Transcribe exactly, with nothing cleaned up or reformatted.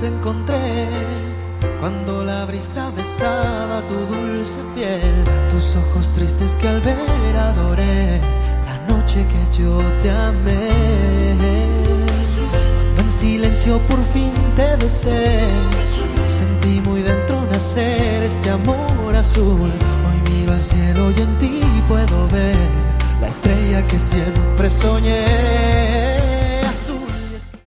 te encontré, cuando la brisa besaba tu dulce piel, tus ojos tristes que al ver adoré, la noche que yo te amé. Cuando en silencio por fin te besé, sentí muy dentro nacer este amor azul. Hoy miro al cielo y en ti puedo ver la estrella que siempre soñé.